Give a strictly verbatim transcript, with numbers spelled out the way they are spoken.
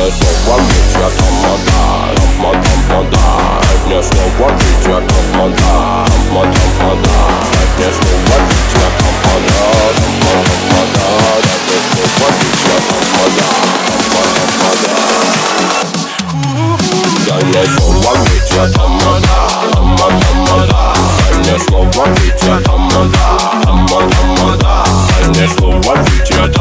не слово ведь я тамада, тамада, тамада. Не слово ведь я тамада, тамада, тамада. Не слово ведь я тамада, тамада, тамада. Не слово ведь я тамада, тамада, тамада. Дай мне слово ведь я тамада, тамада, тамада. Дай мне слово ведь я тамада, тамада, тамада. Дай мне слово ведь я тамада.